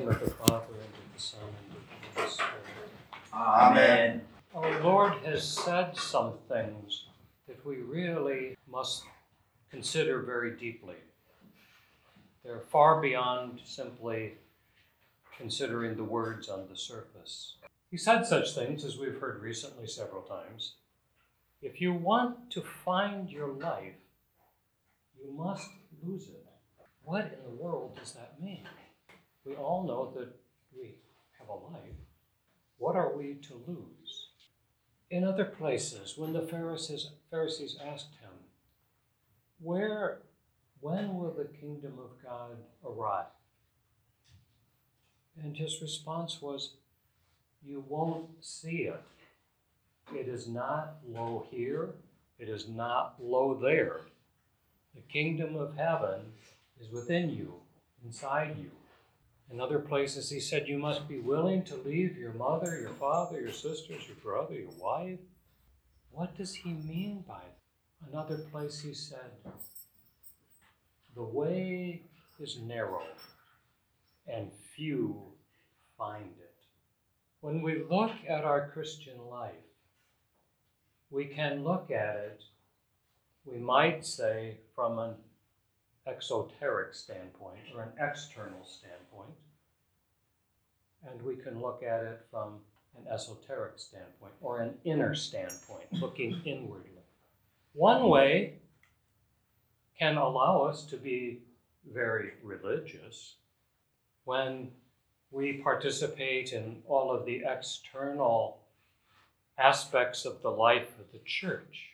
name of the Father, and of the Son, and of the Holy Spirit. Amen. Our Lord has said some things that we really must consider very deeply. They're far beyond simply considering the words on the surface. He said such things, as we've heard recently several times. If you want to find your life, you must lose it. What in the world does that mean? We all know that we have a life. What are we to lose? In other places, when the Pharisees asked him, when will the kingdom of God arrive? And his response was, you won't see it. It is not lo here. It is not lo there. The kingdom of heaven is within you, inside you. In other places, he said, you must be willing to leave your mother, your father, your sisters, your brother, your wife. What does he mean by that? Another place he said, the way is narrow and few find it. When we look at our Christian life, we can look at it, we might say, from an exoteric standpoint or an external standpoint, and we can look at it from an esoteric standpoint or an inner standpoint, looking inwardly. One way can allow us to be very religious when we participate in all of the external aspects of the life of the church.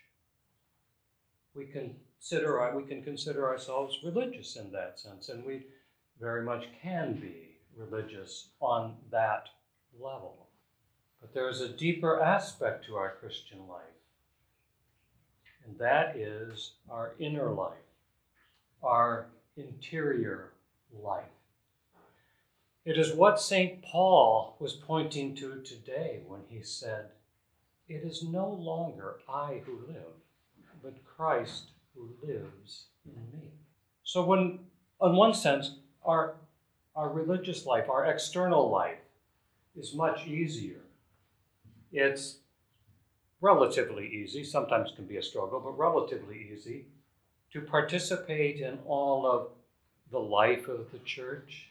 We can consider ourselves religious in that sense, and we very much can be religious on that level. But there is a deeper aspect to our Christian life, and that is our inner life, our interior life. It is what St. Paul was pointing to today when he said, it is no longer I who live, but Christ who lives in me. So when, in one sense, our religious life, our external life, is much easier. It's relatively easy, sometimes can be a struggle, but relatively easy to participate in all of the life of the church.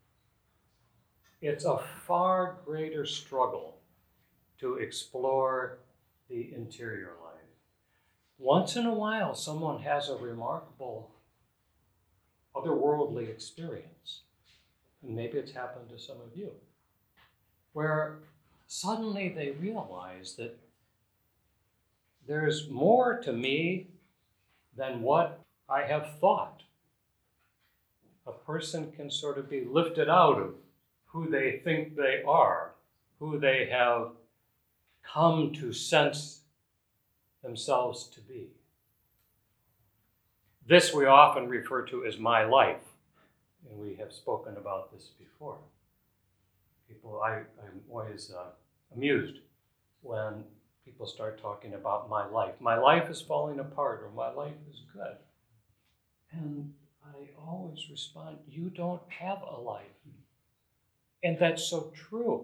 It's a far greater struggle to explore the interior life. Once in a while, someone has a remarkable otherworldly experience, and maybe it's happened to some of you, where suddenly they realize that there's more to me than what I have thought. A person can sort of be lifted out of who they think they are, who they have come to sense themselves to be. This we often refer to as my life, and we have spoken about this before. I'm always amused when people start talking about my life. My life is falling apart, or my life is good. And I always respond, you don't have a life. And that's so true.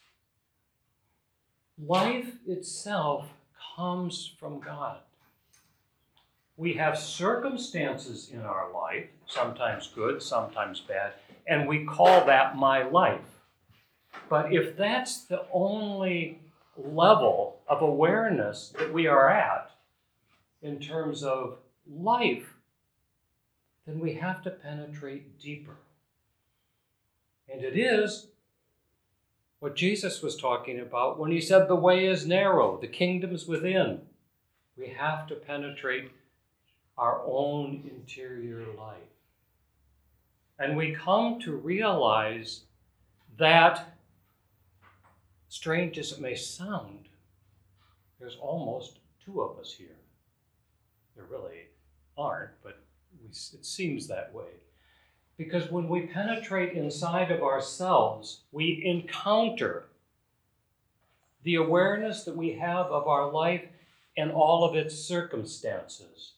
Life itself comes from God. We have circumstances in our life, sometimes good, sometimes bad, and we call that my life. But if that's the only level of awareness that we are at in terms of life, then we have to penetrate deeper. And it is what Jesus was talking about when he said the way is narrow, the kingdom's within. We have to penetrate our own interior life. And we come to realize that, strange as it may sound, there's almost two of us here. There really aren't, but it seems that way. Because when we penetrate inside of ourselves, we encounter the awareness that we have of our life and all of its circumstances.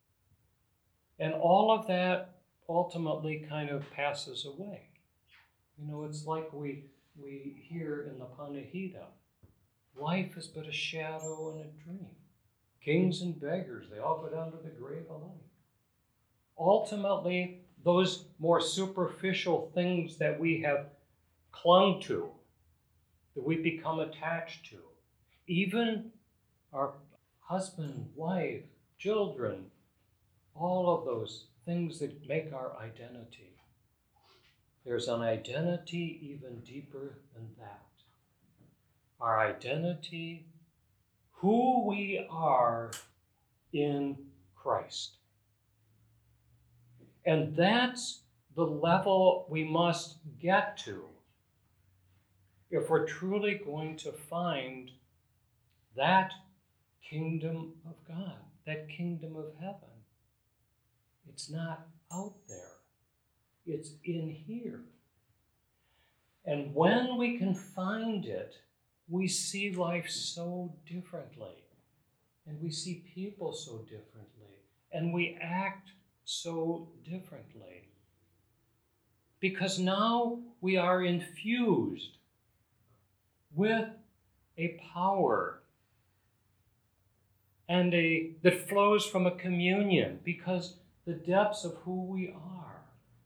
And all of that ultimately kind of passes away. It's like we hear in the Panihida, life is but a shadow and a dream. Kings and beggars, they all go down to the grave alike. Ultimately, those more superficial things that we have clung to, that we become attached to, even our husband, wife, children, all of those things that make our identity. There's an identity even deeper than that. Our identity, who we are in Christ. And that's the level we must get to if we're truly going to find that kingdom of God, that kingdom of heaven. It's not out there. It's in here. And when we can find it, we see life so differently. And we see people so differently. And we act so differently. Because now we are infused with a power and that flows from a communion, because the depths of who we are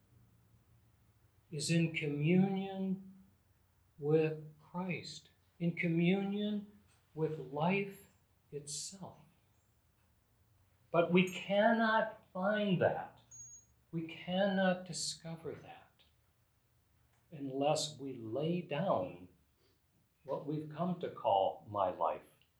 is in communion with Christ, in communion with life itself. But we cannot find that. We cannot discover that unless we lay down what we've come to call my life.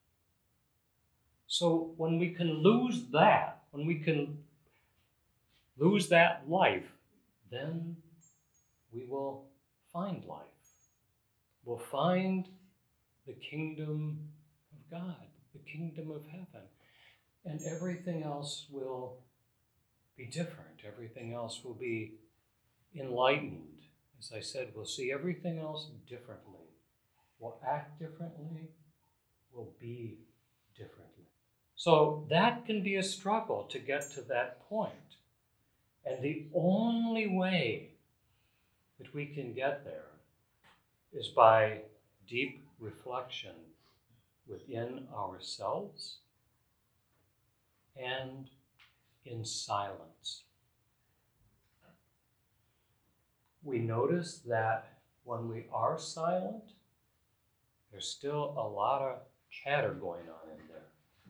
So when we can lose that, when we can lose that life, then we will find life. We'll find the kingdom of God, the kingdom of heaven. And everything else will be different. Everything else will be enlightened. As I said, we'll see everything else differently. We'll act differently. We'll be differently. So that can be a struggle to get to that point. And the only way that we can get there is by deep reflection within ourselves and in silence. We notice that when we are silent, there's still a lot of chatter going on in there.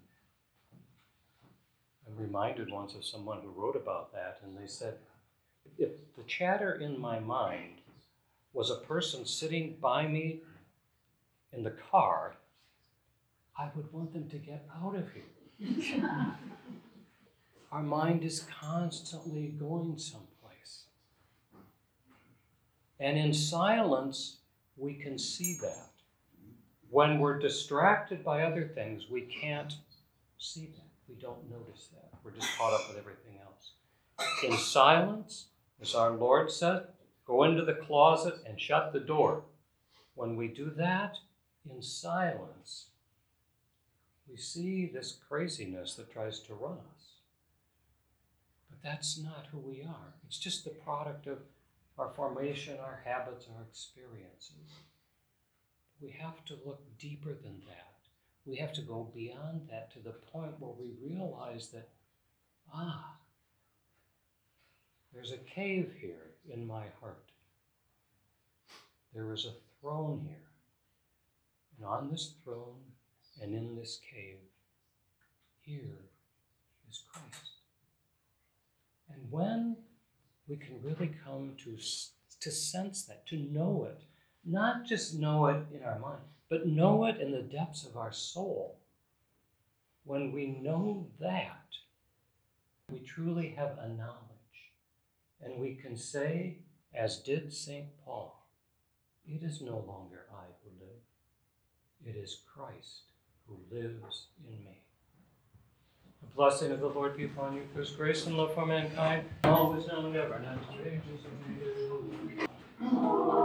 I'm reminded once of someone who wrote about that, and they said, if the chatter in my mind was a person sitting by me in the car, I would want them to get out of here. Our mind is constantly going someplace. And in silence, we can see that. When we're distracted by other things, we can't see that. We don't notice that. We're just caught up with everything else. In silence, as our Lord said, go into the closet and shut the door. When we do that, in silence, we see this craziness that tries to run us. But that's not who we are. It's just the product of our formation, our habits, our experiences. We have to look deeper than that. We have to go beyond that to the point where we realize that, there's a cave here in my heart. There is a throne here. And on this throne and in this cave, here is Christ. And when we can really come to sense that, to know it, not just know it in our mind, but know it in the depths of our soul. When we know that, we truly have a knowledge. And we can say, as did St. Paul, it is no longer I who live. It is Christ who lives in me. The blessing of the Lord be upon you, for his grace and love for mankind, always now and ever, and unto the ages of the age.